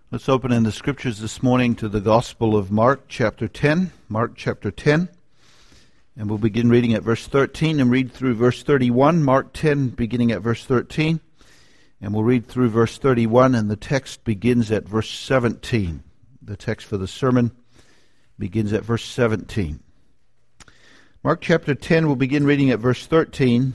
Let's open in the scriptures this morning to the Gospel of Mark chapter 10. Mark chapter 10. And we'll begin reading at verse 13 and read through verse 31. Mark 10 beginning at verse 13. And we'll read through verse 31, and the text begins at verse 17. The text for the sermon begins at verse 17. Mark chapter 10, we'll begin reading at verse 13.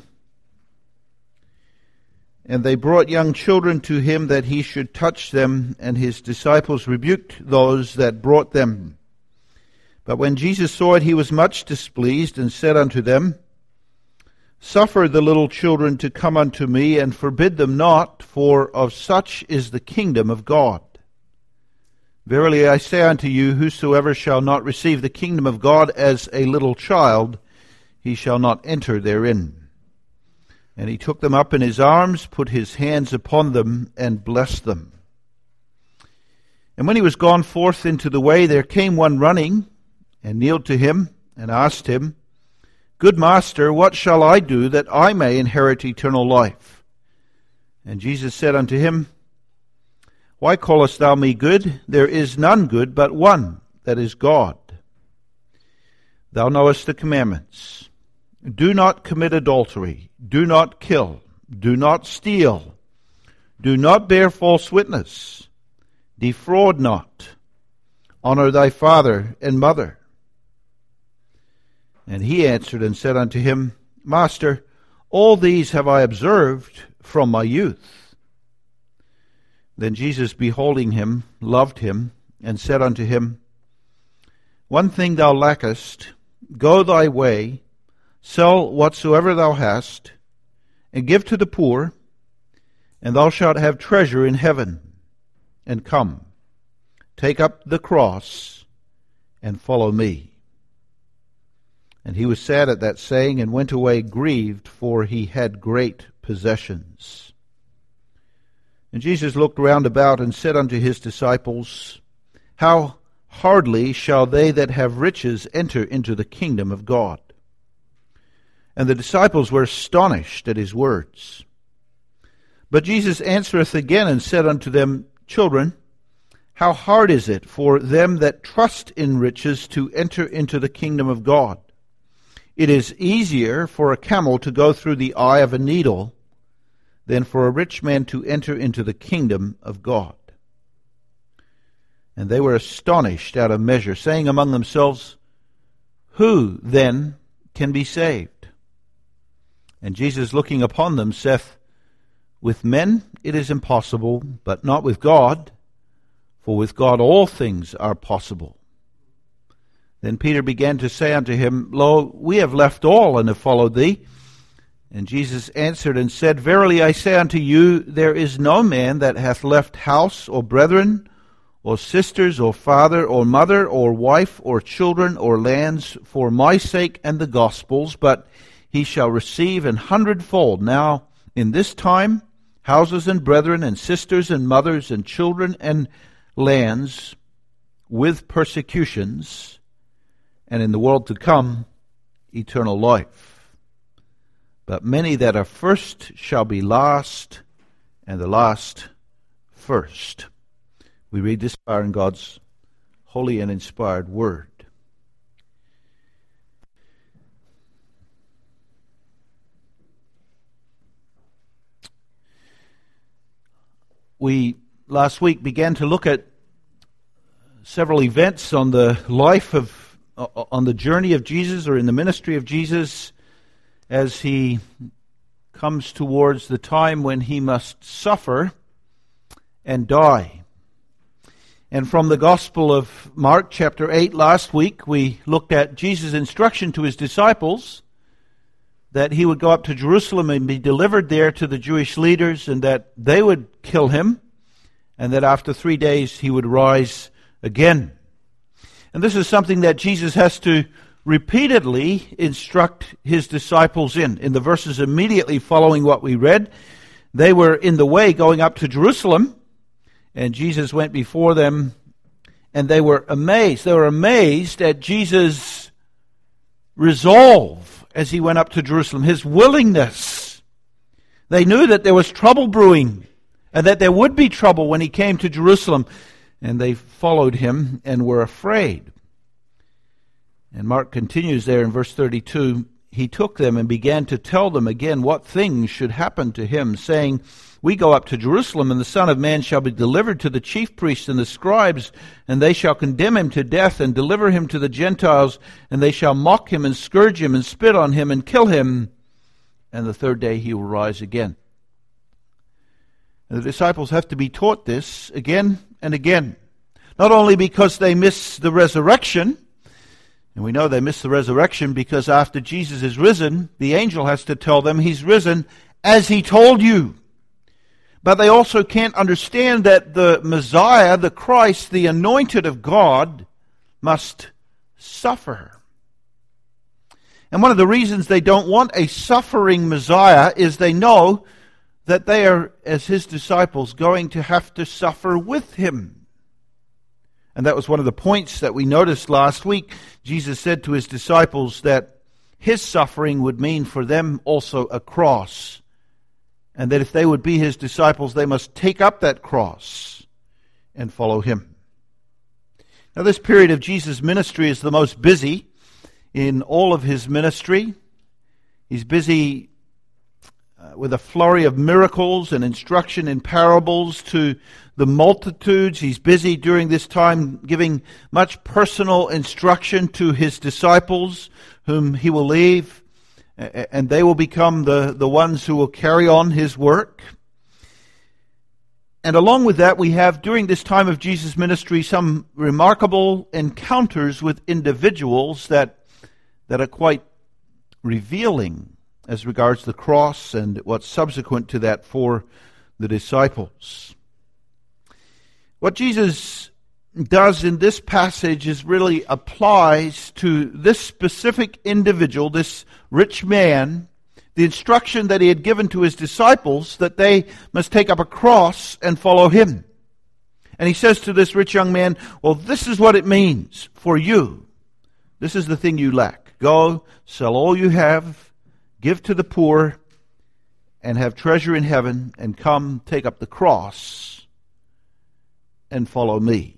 And they brought young children to him that he should touch them, and his disciples rebuked those that brought them. But when Jesus saw it, he was much displeased, and said unto them, Suffer the little children to come unto me, and forbid them not, for of such is the kingdom of God. Verily I say unto you, whosoever shall not receive the kingdom of God as a little child, he shall not enter therein. And he took them up in his arms, put his hands upon them, and blessed them. And when he was gone forth into the way, there came one running, and kneeled to him, and asked him, Good master, what shall I do that I may inherit eternal life? And Jesus said unto him, Why callest thou me good? There is none good but one, that is God. Thou knowest the commandments. Do not commit adultery. Do not kill. Do not steal. Do not bear false witness. Defraud not. Honor thy father and mother. And he answered and said unto him, Master, all these have I observed from my youth. Then Jesus, beholding him, loved him, and said unto him, One thing thou lackest, go thy way, sell whatsoever thou hast, and give to the poor, and thou shalt have treasure in heaven. And come, take up the cross, and follow me. And he was sad at that saying, and went away grieved, for he had great possessions. And Jesus looked round about, and said unto his disciples, How hardly shall they that have riches enter into the kingdom of God? And the disciples were astonished at his words. But Jesus answereth again and said unto them, Children, how hard is it for them that trust in riches to enter into the kingdom of God? It is easier for a camel to go through the eye of a needle than for a rich man to enter into the kingdom of God. And they were astonished out of measure, saying among themselves, Who then can be saved? And Jesus, looking upon them, saith, With men it is impossible, but not with God, for with God all things are possible. Then Peter began to say unto him, Lo, we have left all, and have followed thee. And Jesus answered and said, Verily I say unto you, there is no man that hath left house, or brethren, or sisters, or father, or mother, or wife, or children, or lands, for my sake and the gospel's, but he shall receive 100-fold now in this time houses and brethren and sisters and mothers and children and lands with persecutions, and in the world to come eternal life. But many that are first shall be last, and the last first. We read this far in God's holy and inspired word. We last week began to look at several events on the on the journey of Jesus, or in the ministry of Jesus, as he comes towards the time when he must suffer and die. And from the Gospel of Mark chapter 8 last week, we looked at Jesus' instruction to his disciples that he would go up to Jerusalem and be delivered there to the Jewish leaders, and that they would kill him, and that after 3 days he would rise again. And this is something that Jesus has to repeatedly instruct his disciples in the verses immediately following what we read. They were in the way going up to Jerusalem, and Jesus went before them, and they were amazed. They were amazed at Jesus' resolve as he went up to Jerusalem, his willingness. They knew that there was trouble brewing, and that there would be trouble when he came to Jerusalem. And they followed him and were afraid. And Mark continues there in verse 32, he took them and began to tell them again what things should happen to him, saying, we go up to Jerusalem, and the Son of Man shall be delivered to the chief priests and the scribes, and they shall condemn him to death and deliver him to the Gentiles, and they shall mock him and scourge him and spit on him and kill him, and the third day he will rise again. And the disciples have to be taught this again and again, not only because they miss the resurrection, and we know they miss the resurrection because after Jesus is risen, the angel has to tell them he's risen as he told you. But they also can't understand that the Messiah, the Christ, the anointed of God, must suffer. And one of the reasons they don't want a suffering Messiah is they know that they are, as his disciples, going to have to suffer with him. And that was one of the points that we noticed last week. Jesus said to his disciples that his suffering would mean for them also a cross. And that if they would be his disciples, they must take up that cross and follow him. Now, this period of Jesus' ministry is the most busy in all of his ministry. He's busy with a flurry of miracles and instruction in parables to the multitudes. He's busy during this time giving much personal instruction to his disciples, whom he will leave, and they will become the ones who will carry on his work. And along with that, we have, during this time of Jesus' ministry, some remarkable encounters with individuals that are quite revealing as regards the cross and what's subsequent to that for the disciples. What Jesus does in this passage is really applies to this specific individual, this rich man, the instruction that he had given to his disciples that they must take up a cross and follow him. And he says to this rich young man, well, this is what it means for you. This is the thing you lack. Go, sell all you have, give to the poor, and have treasure in heaven, and come take up the cross and follow me.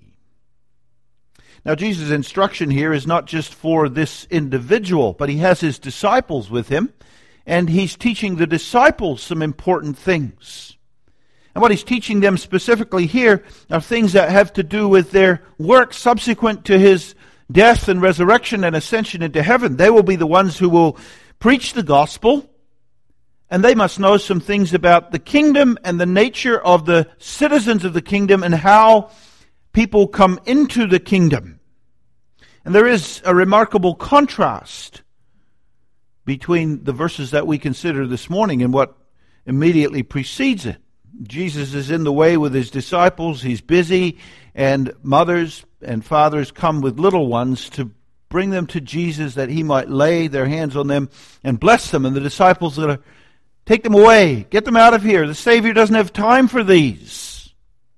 Now, Jesus' instruction here is not just for this individual, but he has his disciples with him, and he's teaching the disciples some important things. And what he's teaching them specifically here are things that have to do with their work subsequent to his death and resurrection and ascension into heaven. They will be the ones who will preach the gospel, and they must know some things about the kingdom and the nature of the citizens of the kingdom and how people come into the kingdom. And there is a remarkable contrast between the verses that we consider this morning and what immediately precedes it. Jesus is in the way with his disciples. He's busy, and mothers and fathers come with little ones to bring them to Jesus that he might lay their hands on them and bless them. And the disciples are going to take them away, get them out of here. The Savior doesn't have time for these.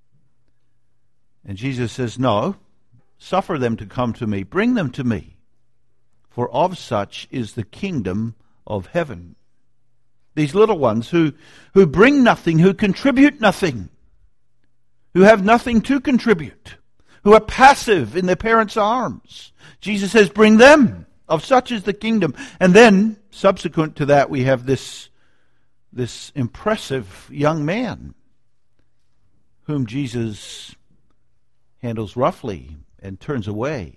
And Jesus says, no, suffer them to come to me, bring them to me, for of such is the kingdom of heaven. These little ones who bring nothing, who contribute nothing, who have nothing to contribute, who are passive in their parents' arms. Jesus says, bring them. Of such is the kingdom. And then, subsequent to that, we have this impressive young man whom Jesus handles roughly and turns away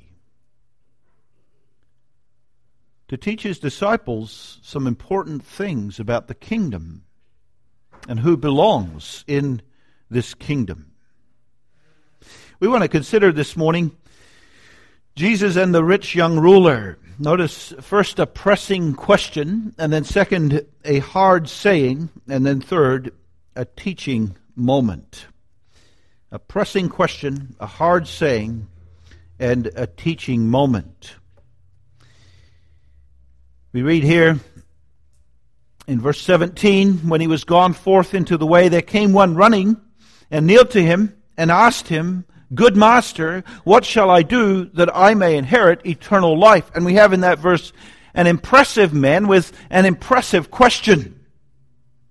to teach his disciples some important things about the kingdom and who belongs in this kingdom. We want to consider this morning Jesus and the rich young ruler. Notice first a pressing question, and then second a hard saying, and then third a teaching moment. A pressing question, a hard saying, and a teaching moment. We read here in verse 17, when he was gone forth into the way, there came one running and kneeled to him and asked him, Good master, what shall I do that I may inherit eternal life? And we have in that verse an impressive man with an impressive question. We call him the rich young ruler.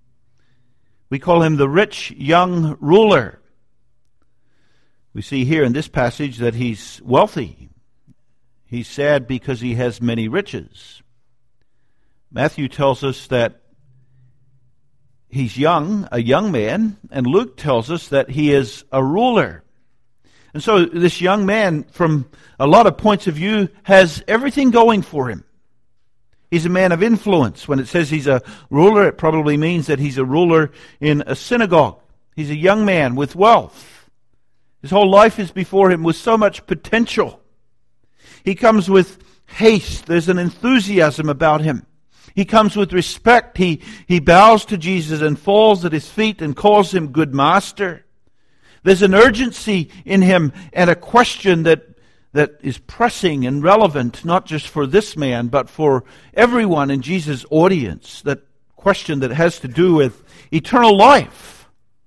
We see here in this passage that he's wealthy. He's sad because he has many riches. Matthew tells us that he's young, a young man, and Luke tells us that he is a ruler. And so this young man, from a lot of points of view, has everything going for him. He's a man of influence. When it says he's a ruler, it probably means that he's a ruler in a synagogue. He's a young man with wealth. His whole life is before him with so much potential. He comes with haste. There's an enthusiasm about him. He comes with respect. He bows to Jesus and falls at his feet and calls him good master. There's an urgency in him and a question that is pressing and relevant, not just for this man, but for everyone in Jesus' audience. That question that has to do with eternal life.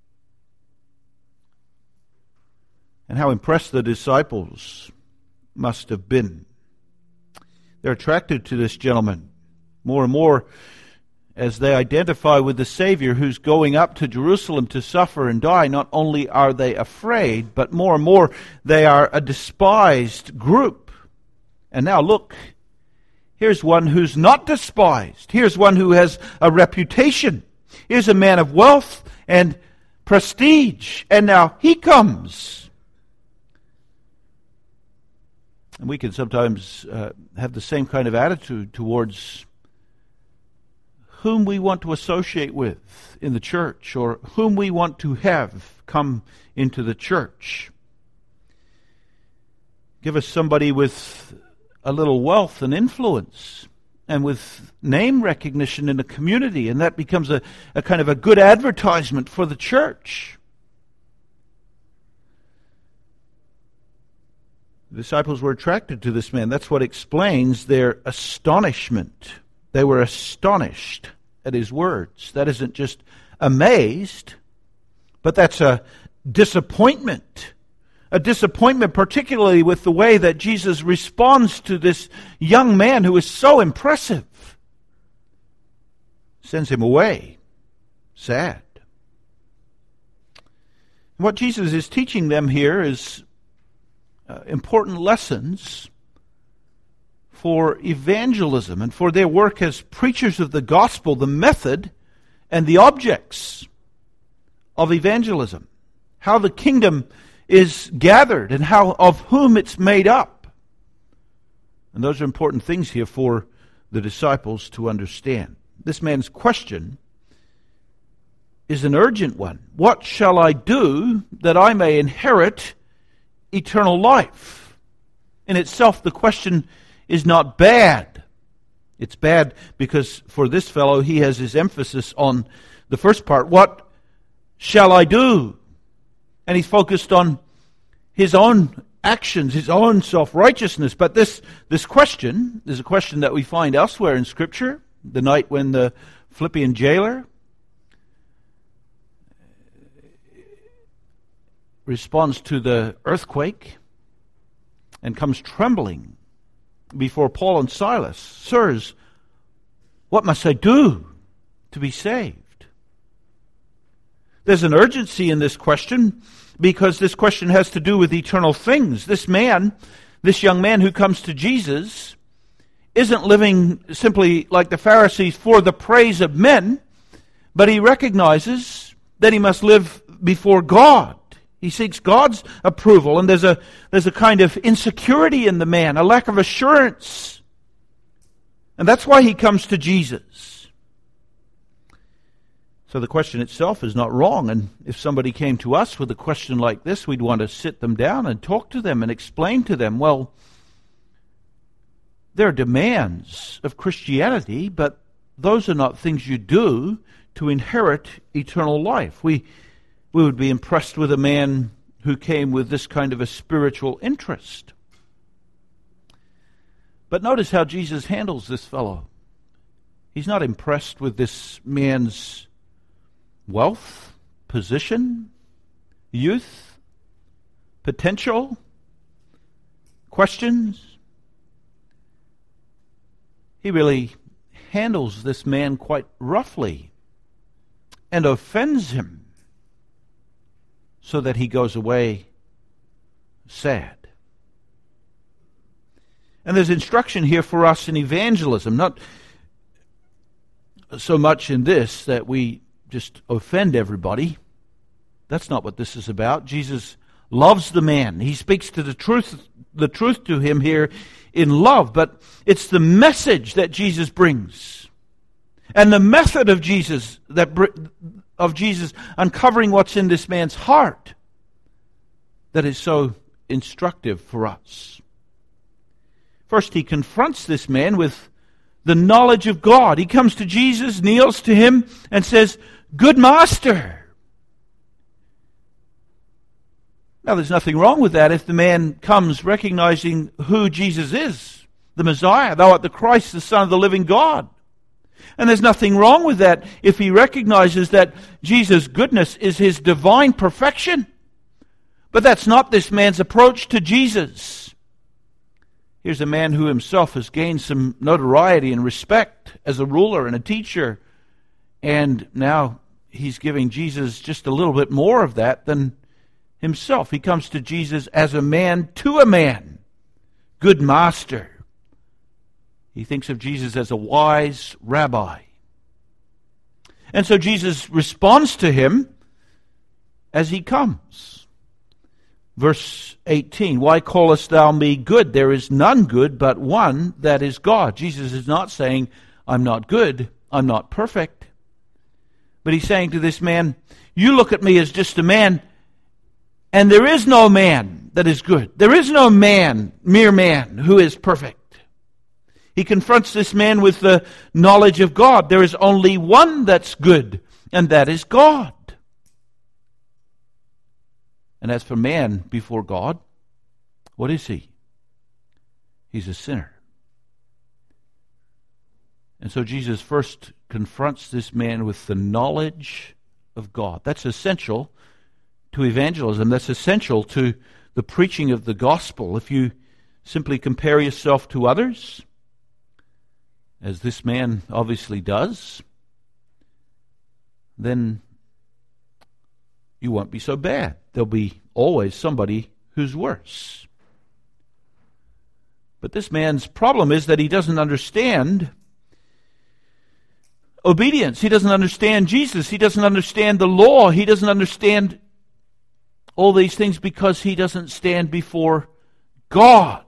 And how impressed the disciples must have been. They're attracted to this gentleman more and more as they identify with the Savior who's going up to Jerusalem to suffer and die. Not only are they afraid, but more and more they are a despised group. And now look, here's one who's not despised. Here's one who has a reputation. Here's a man of wealth and prestige. And now he comes. And we can sometimes have the same kind of attitude towards whom we want to associate with in the church, or whom we want to have come into the church. Give us somebody with a little wealth and influence, and with name recognition in the community, and that becomes a kind of a good advertisement for the church. The disciples were attracted to this man. That's what explains their astonishment. They were astonished at his words. That isn't just amazed, but that's a disappointment. A disappointment particularly with the way that Jesus responds to this young man who is so impressive. Sends him away. Sad. What Jesus is teaching them here is important lessons for evangelism and for their work as preachers of the gospel, the method and the objects of evangelism. How the kingdom is gathered and how of whom it's made up. And those are important things here for the disciples to understand. This man's question is an urgent one. What shall I do that I may inherit eternal life? In itself, the question is not bad. It's bad because for this fellow, he has his emphasis on the first part. What shall I do? And he's focused on his own actions, his own self-righteousness. But this question is a question that we find elsewhere in Scripture. The night when the Philippian jailer responds to the earthquake and comes trembling before Paul and Silas. Sirs, what must I do to be saved? There's an urgency in this question because this question has to do with eternal things. This young man who comes to Jesus isn't living simply like the Pharisees for the praise of men, but he recognizes that he must live before God. He seeks God's approval, and there's a kind of insecurity in the man, a lack of assurance. And that's why he comes to Jesus. So the question itself is not wrong, and if somebody came to us with a question like this, we'd want to sit them down and talk to them and explain to them, well, there are demands of Christianity, but those are not things you do to inherit eternal life. We would be impressed with a man who came with this kind of a spiritual interest. But notice how Jesus handles this fellow. He's not impressed with this man's wealth, position, youth, potential, questions. He really handles this man quite roughly and offends him, so that he goes away sad. And there's instruction here for us in evangelism, not so much in this that we just offend everybody. That's not what this is about. Jesus loves the man. He speaks to the truth to him here in love, but it's the message that Jesus brings and the method of Jesus uncovering what's in this man's heart that is so instructive for us. First, he confronts this man with the knowledge of God. He comes to Jesus, kneels to him, and says, "Good master." Now, there's nothing wrong with that if the man comes recognizing who Jesus is, the Messiah. Thou art the Christ, the Son of the living God. And there's nothing wrong with that if he recognizes that Jesus' goodness is his divine perfection. But that's not this man's approach to Jesus. Here's a man who himself has gained some notoriety and respect as a ruler and a teacher. And now he's giving Jesus just a little bit more of that than himself. He comes to Jesus as a man to a man. Good master. He thinks of Jesus as a wise rabbi. And so Jesus responds to him as he comes. Verse 18, "Why callest thou me good? There is none good but one, that is God." Jesus is not saying, "I'm not good, I'm not perfect." But he's saying to this man, "You look at me as just a man, and there is no man that is good. There is no man, mere man, who is perfect." He confronts this man with the knowledge of God. There is only one that's good, and that is God. And as for man before God, what is he? He's a sinner. And so Jesus first confronts this man with the knowledge of God. That's essential to evangelism. That's essential to the preaching of the gospel. If you simply compare yourself to others, as this man obviously does, then you won't be so bad. There'll be always somebody who's worse. But this man's problem is that he doesn't understand obedience. He doesn't understand Jesus. He doesn't understand the law. He doesn't understand all these things because he doesn't stand before God.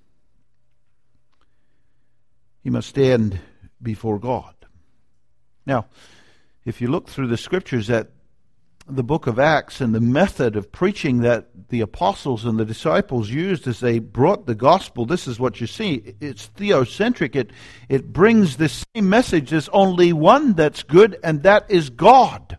He must stand before God. Now, if you look through the scriptures at the book of Acts and the method of preaching that the apostles and the disciples used as they brought the gospel, this is what you see. It's theocentric. It brings this same message. There's only one that's good, and that is God.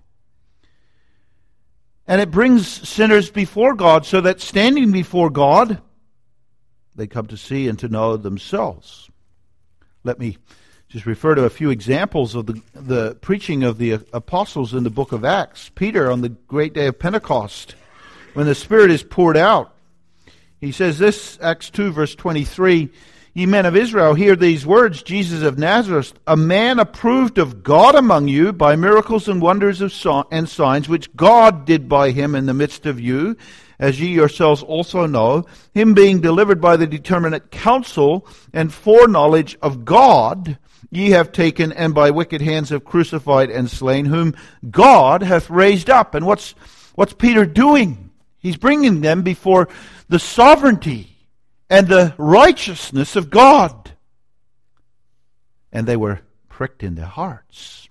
And it brings sinners before God so that standing before God, they come to see and to know themselves. Let me just refer to a few examples of the preaching of the apostles in the book of Acts. Peter, on the great day of Pentecost, when the Spirit is poured out, he says this, Acts 2, verse 23, "Ye men of Israel, hear these words, Jesus of Nazareth, a man approved of God among you by miracles and wonders and signs, which God did by him in the midst of you, as ye yourselves also know, him being delivered by the determinate counsel and foreknowledge of God, ye have taken, and by wicked hands have crucified and slain, whom God hath raised up." And what's Peter doing? He's bringing them before the sovereignty and the righteousness of God. And they were pricked in their hearts.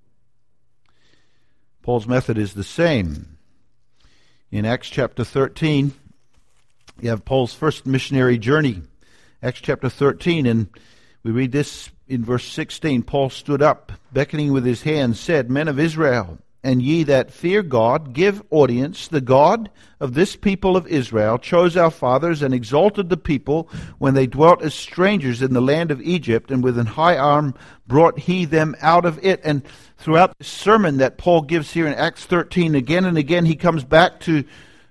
Paul's method is the same. In Acts chapter 13, you have Paul's first missionary journey. Acts chapter 13, and we read this in verse 16. "Paul stood up, beckoning with his hand, said, Men of Israel, and ye that fear God, give audience. The God of this people of Israel chose our fathers and exalted the people when they dwelt as strangers in the land of Egypt, and with an high arm brought he them out of it." And throughout the sermon that Paul gives here in Acts 13, again and again he comes back to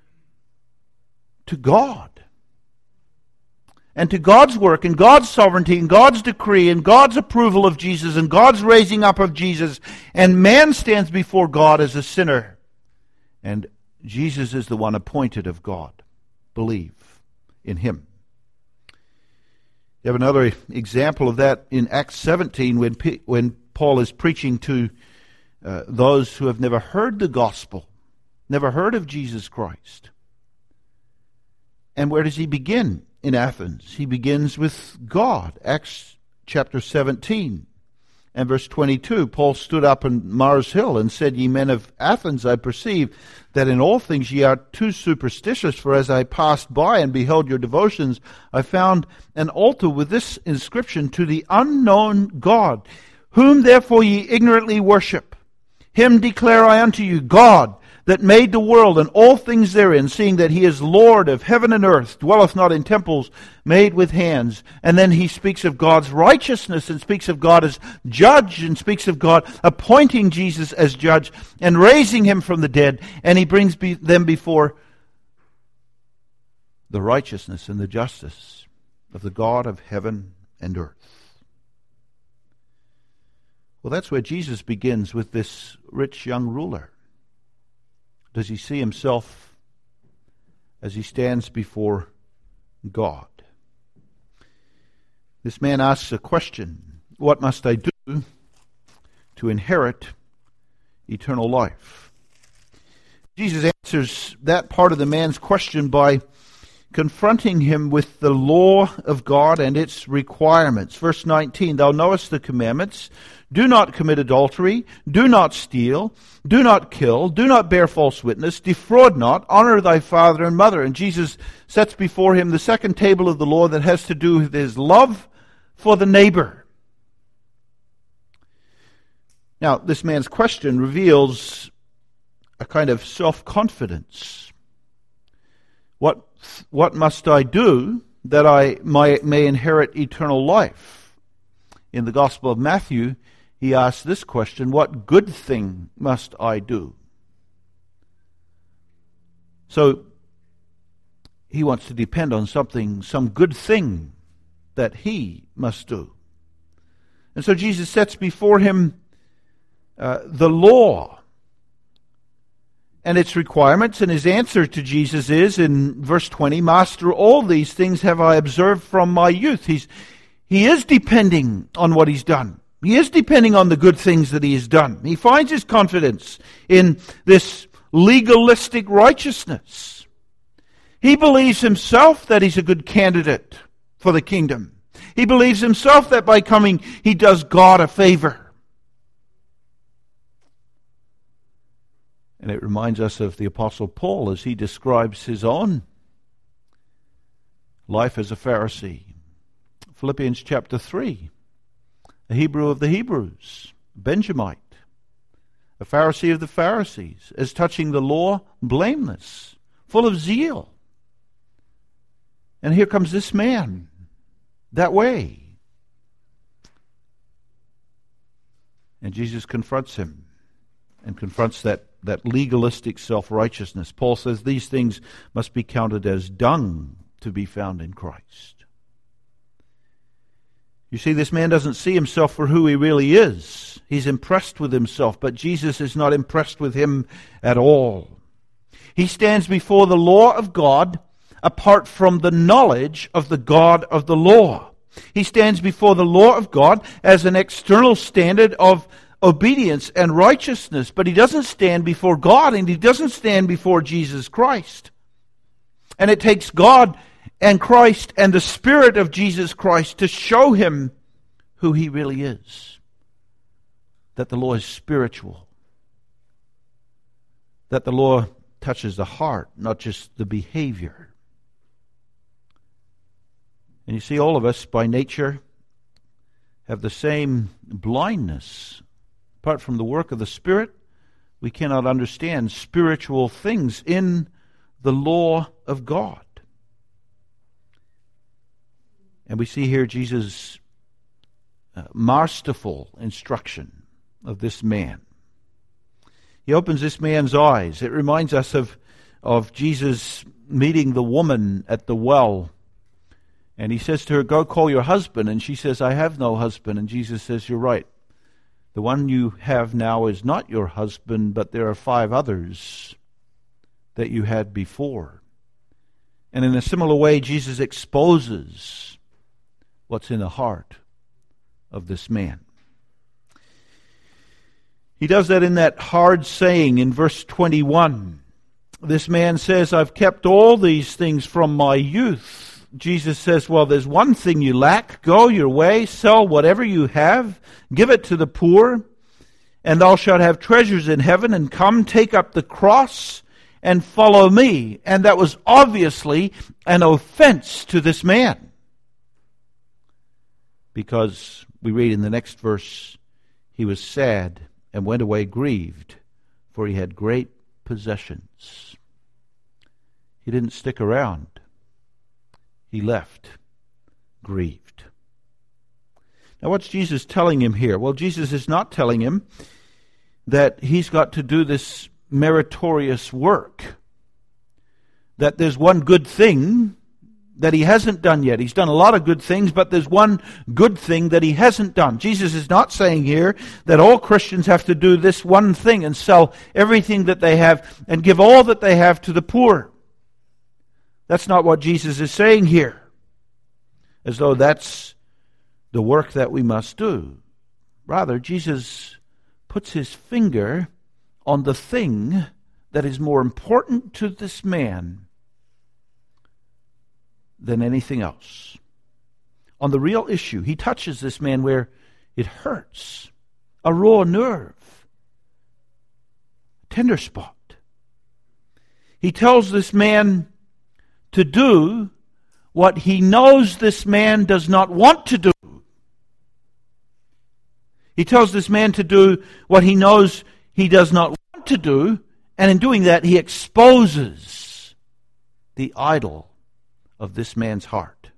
God. And to God's work and God's sovereignty and God's decree and God's approval of Jesus and God's raising up of Jesus. And man stands before God as a sinner. And Jesus is the one appointed of God. believe in him. You have another example of that in Acts 17 when Paul is preaching to those who have never heard the gospel, never heard of Jesus Christ. And where does he begin in Athens? He begins with God. Acts chapter 17 and verse 22. Paul stood up on Mars Hill and said, Ye men of Athens, I perceive that in all things ye are too superstitious, for as I passed by and beheld your devotions, I found an altar with this inscription, To the unknown God, whom therefore ye ignorantly worship. Him declare I unto you, God, that made the world and all things therein, seeing that he is Lord of heaven and earth, dwelleth not in temples made with hands. And then he speaks of God's righteousness and speaks of God as judge and speaks of God appointing Jesus as judge and raising him from the dead. And he brings them before the righteousness and the justice of the God of heaven and earth. Well, that's where Jesus begins with this rich young ruler. Does he see himself as he stands before God? This man asks a question, what must I do to inherit eternal life? Jesus answers that part of the man's question by confronting him with the law of God and its requirements. Verse 19, Thou knowest the commandments. Do not commit adultery. Do not steal. Do not kill. Do not bear false witness. Defraud not. Honor thy father and mother. And Jesus sets before him the second table of the law that has to do with his love for the neighbor. Now, this man's question reveals a kind of self-confidence. What must I do that I may inherit eternal life? In the Gospel of Matthew, he asks this question, what good thing must I do? So, he wants to depend on some good thing that he must do. And so Jesus sets before him the law and its requirements, and his answer to Jesus is, in verse 20, Master, all these things have I observed from my youth. He is depending on what he's done. He is depending on the good things that he has done. He finds his confidence in this legalistic righteousness. He believes himself that he's a good candidate for the kingdom. He believes himself that by coming he does God a favor. And it reminds us of the Apostle Paul as he describes his own life as a Pharisee. Philippians chapter 3, a Hebrew of the Hebrews, Benjamite, a Pharisee of the Pharisees, as touching the law, blameless, full of zeal. And here comes this man, that way. And Jesus confronts him and confronts that legalistic self-righteousness. Paul says these things must be counted as dung to be found in Christ. You see, this man doesn't see himself for who he really is. He's impressed with himself, but Jesus is not impressed with him at all. He stands before the law of God apart from the knowledge of the God of the law. He stands before the law of God as an external standard of obedience and righteousness, but he doesn't stand before God, and he doesn't stand before Jesus Christ. And it takes God and Christ and the Spirit of Jesus Christ to show him who he really is. That the law is spiritual. That the law touches the heart, not just the behavior. And you see, all of us by nature have the same blindness. Apart from the work of the Spirit, we cannot understand spiritual things in the law of God. And we see here Jesus' masterful instruction of this man. He opens this man's eyes. It reminds us of Jesus meeting the woman at the well. And he says to her, go call your husband. And she says, I have no husband. And Jesus says, you're right. The one you have now is not your husband, but there are 5 others that you had before. And in a similar way, Jesus exposes what's in the heart of this man. He does that in that hard saying in verse 21. This man says, I've kept all these things from my youth. Jesus says, well, there's one thing you lack. Go your way, sell whatever you have, give it to the poor, and thou shalt have treasures in heaven, and come, take up the cross, and follow me. And that was obviously an offense to this man. Because we read in the next verse, he was sad and went away grieved, for he had great possessions. He didn't stick around. He left, grieved. Now what's Jesus telling him here? Well, Jesus is not telling him that he's got to do this meritorious work. That there's one good thing that he hasn't done yet. He's done a lot of good things, but there's one good thing that he hasn't done. Jesus is not saying here that all Christians have to do this one thing and sell everything that they have and give all that they have to the poor. That's not what Jesus is saying here, as though that's the work that we must do. Rather, Jesus puts his finger on the thing that is more important to this man than anything else. On the real issue, he touches this man where it hurts, a raw nerve, tender spot. He tells this man to do what he knows this man does not want to do. He tells this man to do what he knows he does not want to do, and in doing that, he exposes the idol of this man's heart.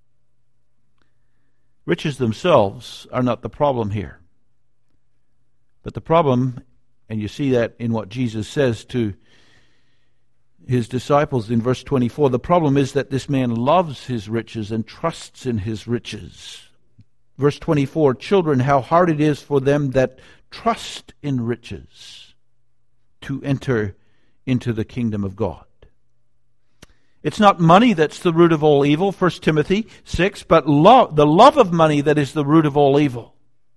Riches themselves are not the problem here. But the problem, and you see that in what Jesus says to his disciples in verse 24, the problem is that this man loves his riches and trusts in his riches. Verse 24, children, how hard it is for them that trust in riches to enter into the kingdom of God. It's not money that's the root of all evil, 1 Timothy 6, but the love of money that is the root of all evil.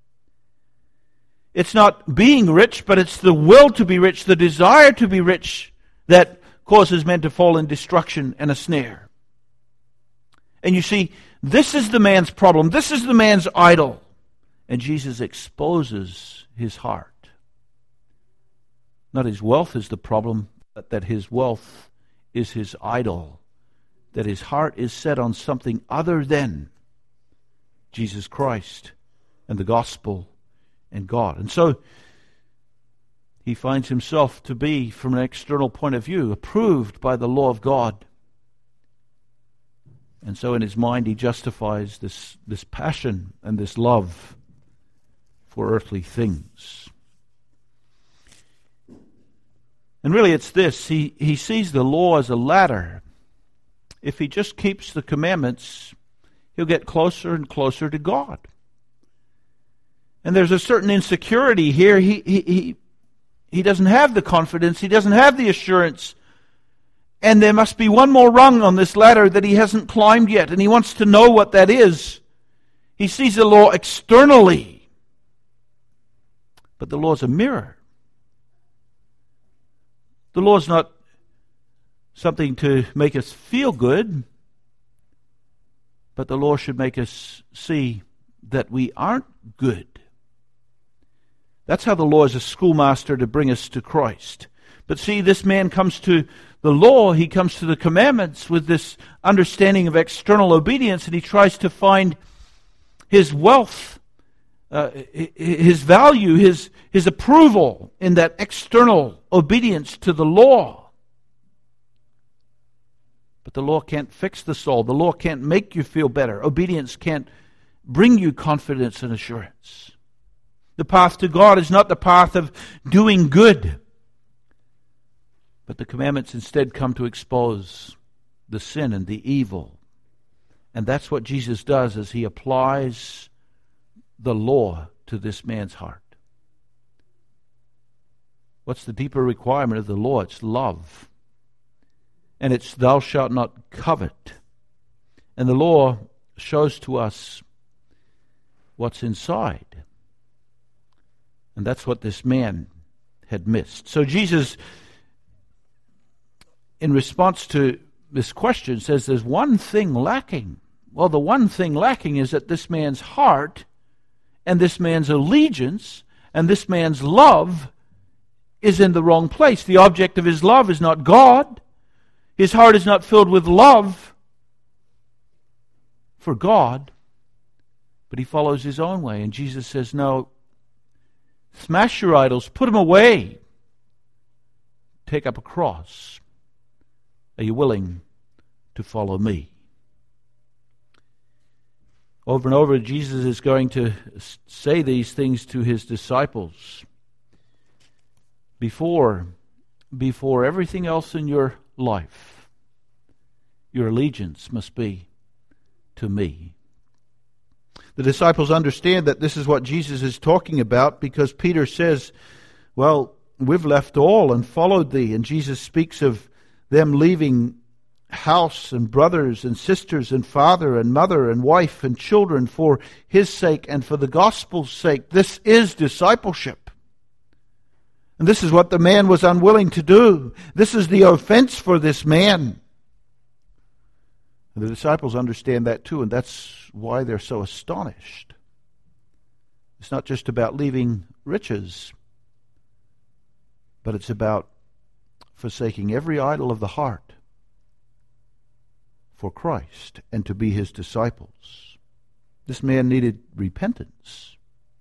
It's not being rich, but it's the will to be rich, the desire to be rich that causes men to fall in destruction and a snare. And you see, this is the man's problem. This is the man's idol. And Jesus exposes his heart. Not his wealth is the problem, but that his wealth is his idol. That his heart is set on something other than Jesus Christ and the gospel and God. And so he finds himself to be, from an external point of view, approved by the law of God. And so in his mind he justifies this passion and this love for earthly things. And really it's this, he sees the law as a ladder. If he just keeps the commandments, he'll get closer and closer to God. And there's a certain insecurity here. He doesn't have the confidence, he doesn't have the assurance. And there must be one more rung on this ladder that he hasn't climbed yet, and he wants to know what that is. He sees the law externally, but the law is a mirror. The law is not something to make us feel good, but the law should make us see that we aren't good. That's how the law is a schoolmaster to bring us to Christ. But see, this man comes to the law, he comes to the commandments with this understanding of external obedience, and he tries to find his wealth, his value, his approval in that external obedience to the law. But the law can't fix the soul. The law can't make you feel better. Obedience can't bring you confidence and assurance. The path to God is not the path of doing good. But the commandments instead come to expose the sin and the evil. And that's what Jesus does as he applies the law to this man's heart. What's the deeper requirement of the law? It's love. and it's thou shalt not covet. And the law shows to us what's inside. And that's what this man had missed. So Jesus, in response to this question, says there's one thing lacking. Well, the one thing lacking is that this man's heart and this man's allegiance and this man's love is in the wrong place. The object of his love is not God. His heart is not filled with love for God, but he follows his own way. And Jesus says, no, smash your idols, put them away. Take up a cross. Are you willing to follow me? Over and over, Jesus is going to say these things to his disciples. Before everything else in your life, your allegiance must be to me. The disciples understand that this is what Jesus is talking about because Peter says, well, we've left all and followed thee. And Jesus speaks of them leaving house and brothers and sisters and father and mother and wife and children for his sake and for the gospel's sake. This is discipleship. And this is what the man was unwilling to do. This is the offense for this man. And the disciples understand that too, and that's why they're so astonished. It's not just about leaving riches, but it's about forsaking every idol of the heart for Christ and to be his disciples. This man needed repentance.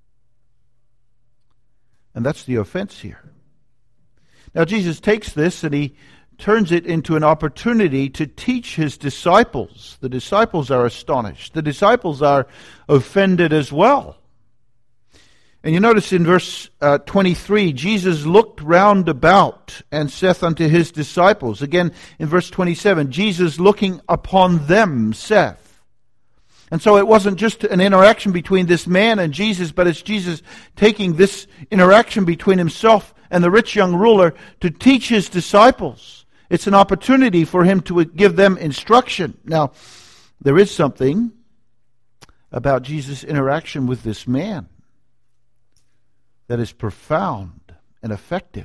And that's the offense here. Now Jesus takes this and he turns it into an opportunity to teach his disciples. The disciples are astonished. The disciples are offended as well. And you notice in verse 23, Jesus looked round about and saith unto his disciples. Again, in verse 27, Jesus looking upon them saith. And so it wasn't just an interaction between this man and Jesus, but it's Jesus taking this interaction between himself and the rich young ruler to teach his disciples. It's an opportunity for him to give them instruction. Now, there is something about Jesus' interaction with this man that is profound and effective.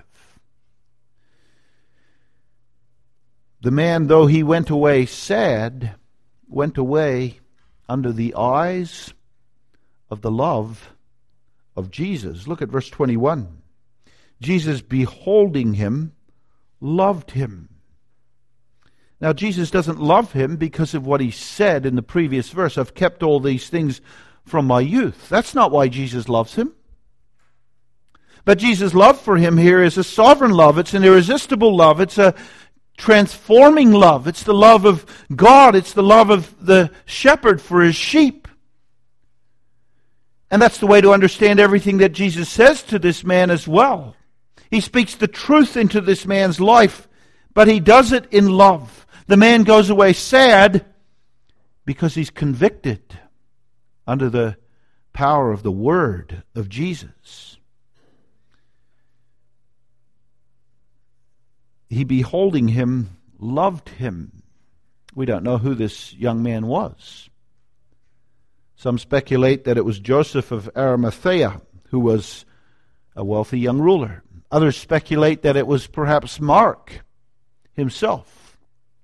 The man, though he went away sad, went away under the eyes of the love of Jesus. Look at verse 21. Jesus, beholding him, loved him. Now, Jesus doesn't love him because of what he said in the previous verse. I've kept all these things from my youth. That's not why Jesus loves him. But Jesus' love for him here is a sovereign love. It's an irresistible love. It's a transforming love. It's the love of God. It's the love of the shepherd for his sheep. And that's the way to understand everything that Jesus says to this man as well. He speaks the truth into this man's life, but he does it in love. The man goes away sad because he's convicted under the power of the word of Jesus. He, beholding him, loved him. We don't know who this young man was. Some speculate that it was Joseph of Arimathea, who was a wealthy young ruler. Others speculate that it was perhaps Mark himself.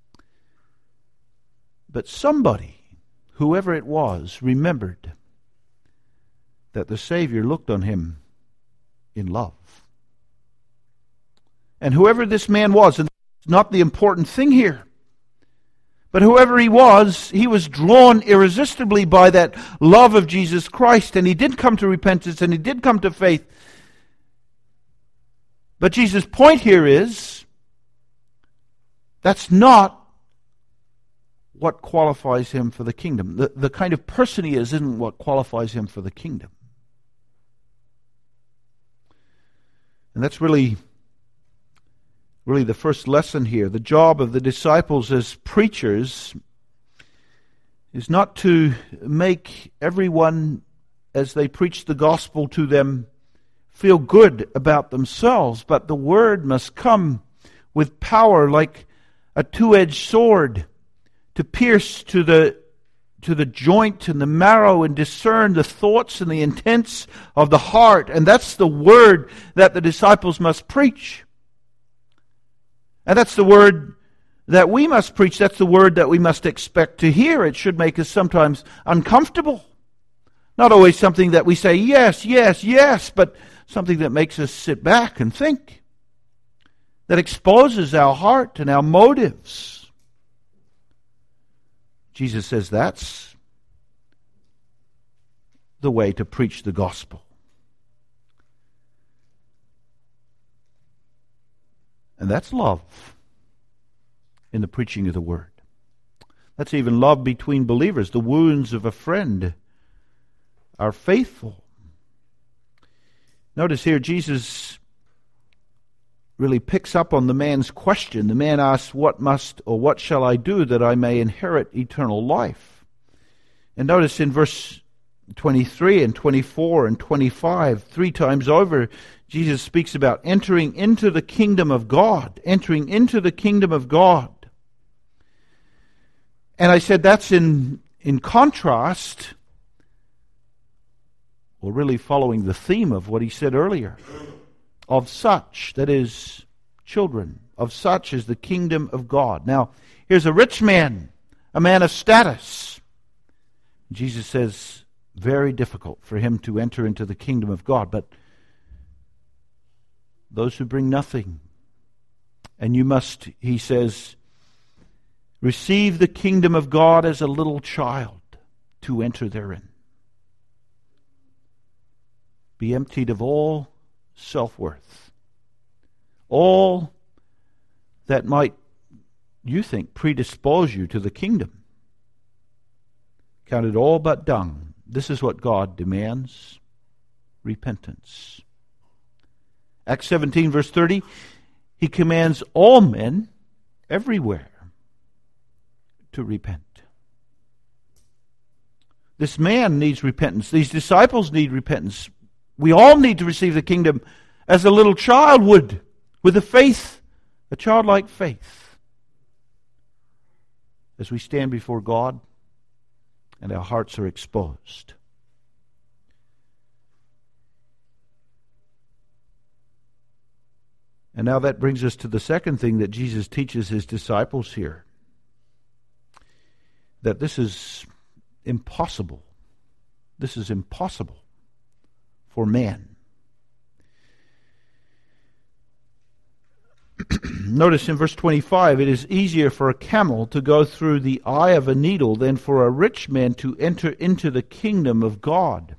But somebody, whoever it was, remembered that the Savior looked on him in love. And whoever this man was, and it's not the important thing here, but whoever he was drawn irresistibly by that love of Jesus Christ, and he did come to repentance, and he did come to faith. But Jesus' point here is, that's not what qualifies him for the kingdom. The kind of person he is isn't what qualifies him for the kingdom. And that's really the first lesson here. The job of the disciples as preachers is not to make everyone, as they preach the gospel to them, feel good about themselves, but the word must come with power like a two-edged sword to pierce to the joint and the marrow and discern the thoughts and the intents of the heart. And that's the word that the disciples must preach. And that's the word that we must preach. That's the word that we must expect to hear. It should make us sometimes uncomfortable. Not always something that we say, yes, yes, yes, but something that makes us sit back and think. That exposes our heart and our motives. Jesus says that's the way to preach the gospel. And that's love in the preaching of the word. That's even love between believers. The wounds of a friend are faithful. Notice here Jesus really picks up on the man's question. The man asks, what shall I do that I may inherit eternal life? And notice in verse 23 and 24 and 25, 3 times over, Jesus speaks about entering into the kingdom of God. Entering into the kingdom of God. And I said that's in contrast, or really following the theme of what he said earlier. Of such, that is, children, of such is the kingdom of God. Now, here's a rich man, a man of status. Jesus says, very difficult for him to enter into the kingdom of God. But those who bring nothing, and you must, he says, receive the kingdom of God as a little child to enter therein. Be emptied of all self-worth. All that might, you think, predispose you to the kingdom. Count it all but dung. This is what God demands. Repentance. Acts 17 verse 30, he commands all men everywhere to repent. This man needs repentance. These disciples need repentance. We all need to receive the kingdom as a little child would, with a faith, a childlike faith, as we stand before God and our hearts are exposed. And now that brings us to the second thing that Jesus teaches his disciples here. That this is impossible. This is impossible for man. Notice in verse 25, it is easier for a camel to go through the eye of a needle than for a rich man to enter into the kingdom of God.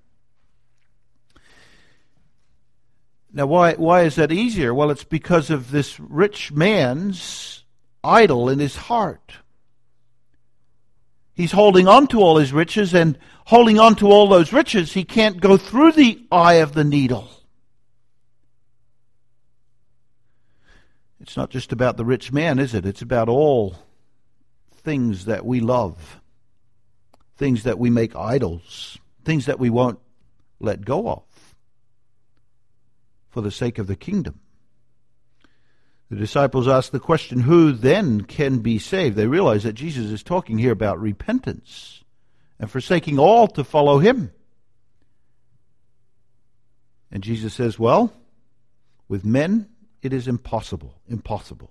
Now, why is that easier? Well, it's because of this rich man's idol in his heart. He's holding on to all his riches, and holding on to all those riches, he can't go through the eye of the needle. It's not just about the rich man, is it? It's about all things that we love, things that we make idols, things that we won't let go of for the sake of the kingdom. The disciples ask the question, who then can be saved? They realize that Jesus is talking here about repentance and forsaking all to follow him. And Jesus says, well, with men it is impossible. Impossible.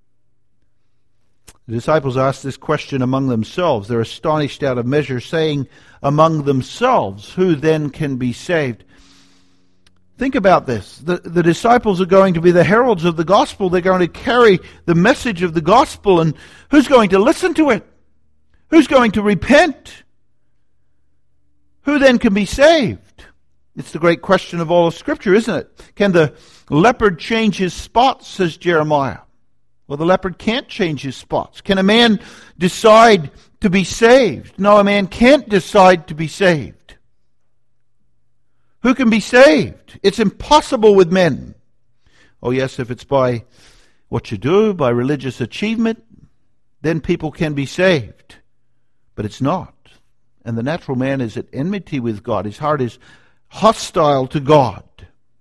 The disciples ask this question among themselves. They're astonished out of measure, saying among themselves, who then can be saved? Think about this. The disciples are going to be the heralds of the gospel. They're going to carry the message of the gospel. And who's going to listen to it? Who's going to repent? Who then can be saved? It's the great question of all of Scripture, isn't it? Can the leopard change his spots, says Jeremiah? Well, the leopard can't change his spots. Can a man decide to be saved? No, a man can't decide to be saved. Who can be saved? It's impossible with men. Oh yes, if it's by what you do, by religious achievement, then people can be saved. But it's not. And the natural man is at enmity with God. His heart is hostile to God.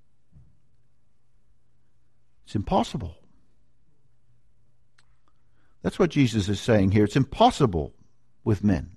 It's impossible. That's what Jesus is saying here. It's impossible with men.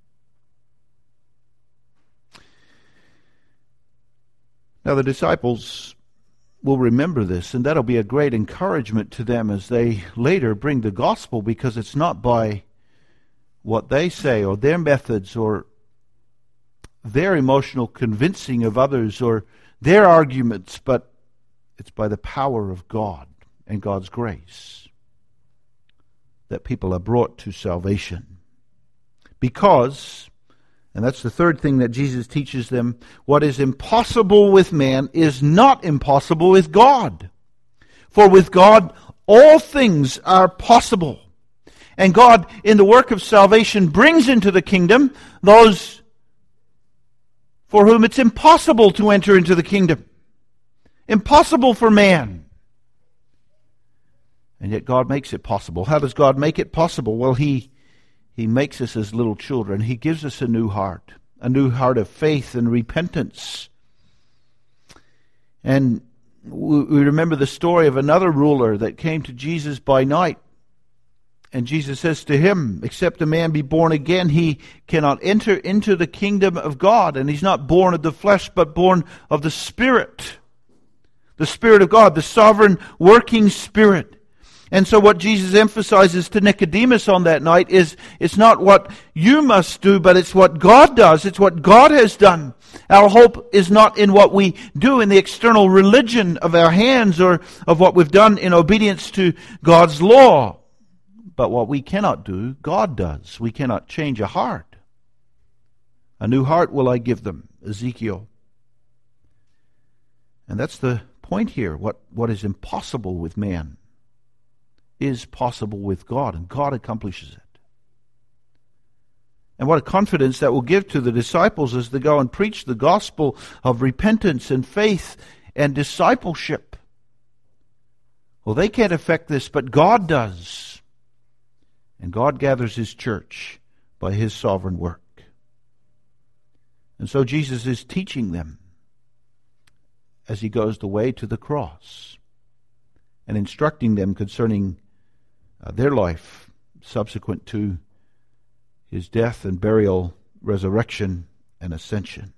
Now the disciples will remember this, and that'll be a great encouragement to them as they later bring the gospel, because it's not by what they say or their methods or their emotional convincing of others or their arguments, but it's by the power of God and God's grace that people are brought to salvation. Because, and that's the third thing that Jesus teaches them, what is impossible with man is not impossible with God. For with God, all things are possible. And God, in the work of salvation, brings into the kingdom those for whom it's impossible to enter into the kingdom. Impossible for man. And yet God makes it possible. How does God make it possible? Well, He makes us as little children. He gives us a new heart of faith and repentance. And we remember the story of another ruler that came to Jesus by night. And Jesus says to him, except a man be born again, he cannot enter into the kingdom of God. And he's not born of the flesh, but born of the Spirit. The Spirit of God, the sovereign working Spirit. And so what Jesus emphasizes to Nicodemus on that night is it's not what you must do, but it's what God does. It's what God has done. Our hope is not in what we do in the external religion of our hands or of what we've done in obedience to God's law. But what we cannot do, God does. We cannot change a heart. A new heart will I give them, Ezekiel. And that's the point here. What is impossible with man is possible with God, and God accomplishes it. And what a confidence that will give to the disciples as they go and preach the gospel of repentance and faith and discipleship. Well, they can't affect this, but God does. And God gathers His church by His sovereign work. And so Jesus is teaching them as He goes the way to the cross and instructing them concerning their life subsequent to His death and burial, resurrection, and ascension.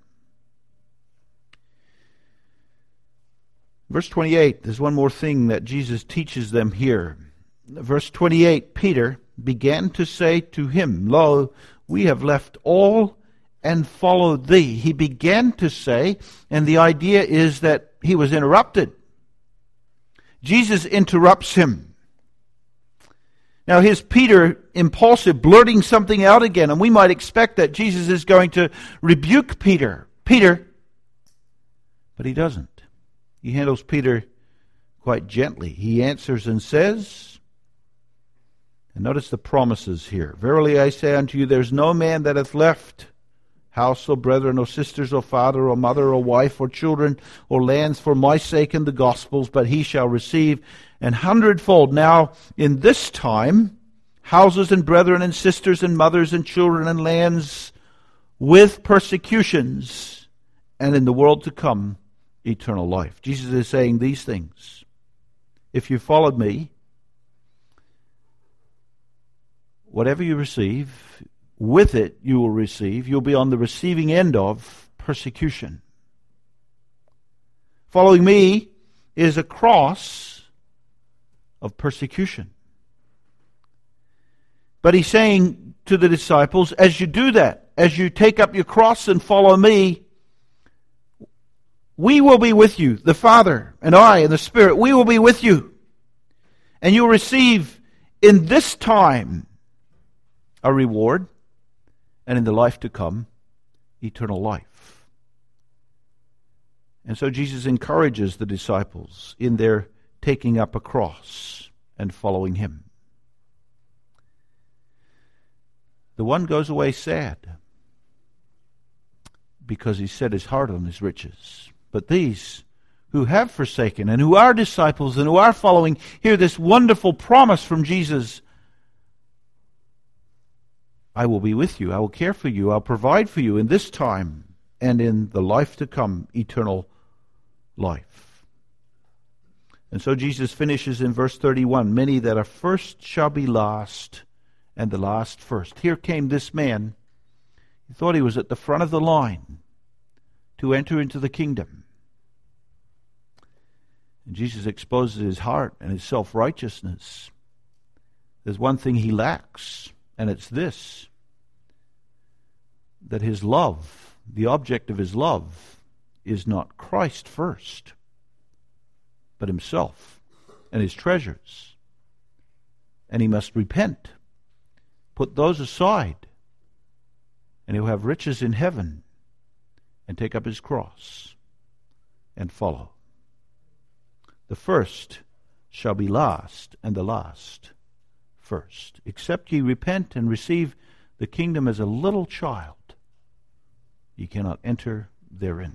Verse 28, there's one more thing that Jesus teaches them here. Verse 28, Peter began to say to him, Lo, we have left all and followed thee. He began to say, and the idea is that he was interrupted. Jesus interrupts him. Now here's Peter, impulsive, blurting something out again, and we might expect that Jesus is going to rebuke Peter. But he doesn't. He handles Peter quite gently. He answers and says, and notice the promises here. Verily I say unto you, there's no man that hath left house or brethren or sisters or father or mother or wife or children or lands for my sake and the gospel's, but he shall receive an hundredfold. Now, in this time, houses and brethren and sisters and mothers and children and lands with persecutions, and in the world to come, eternal life. Jesus is saying these things. If you followed me, whatever you receive, with it you will receive. You'll be on the receiving end of persecution. Following me is a cross of persecution. But he's saying to the disciples, as you do that, as you take up your cross and follow me, we will be with you, the Father and I and the Spirit. We will be with you. And you'll receive in this time a reward, and in the life to come, eternal life. And so Jesus encourages the disciples in their taking up a cross and following Him. The one goes away sad because he set his heart on his riches. But these who have forsaken and who are disciples and who are following hear this wonderful promise from Jesus. I will be with you. I will care for you. I'll provide for you in this time and in the life to come, eternal life. And so Jesus finishes in verse 31, many that are first shall be last, and the last first. Here came this man. He thought he was at the front of the line to enter into the kingdom. And Jesus exposes his heart and his self-righteousness. There's one thing he lacks, and it's this, that his love, the object of his love, is not Christ first, but himself and his treasures. And he must repent, put those aside, and he'll have riches in heaven, and take up his cross and follow. The first shall be last, and the last first. Except ye repent and receive the kingdom as a little child, ye cannot enter therein.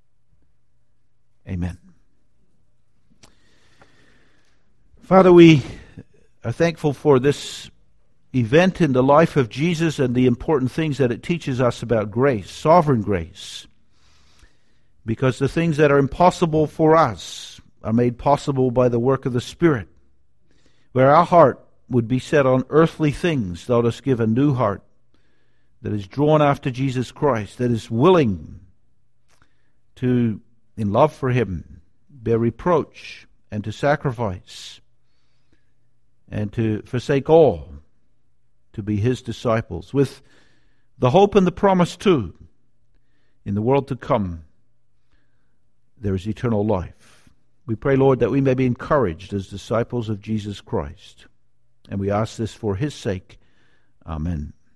Amen. Father, we are thankful for this event in the life of Jesus and the important things that it teaches us about grace, sovereign grace. Because the things that are impossible for us are made possible by the work of the Spirit. Where our heart would be set on earthly things, thou dost give a new heart that is drawn after Jesus Christ, that is willing to, in love for him, bear reproach and to sacrifice and to forsake all to be his disciples, with the hope and the promise too, in the world to come, there is eternal life. We pray, Lord, that we may be encouraged as disciples of Jesus Christ. And we ask this for his sake. Amen.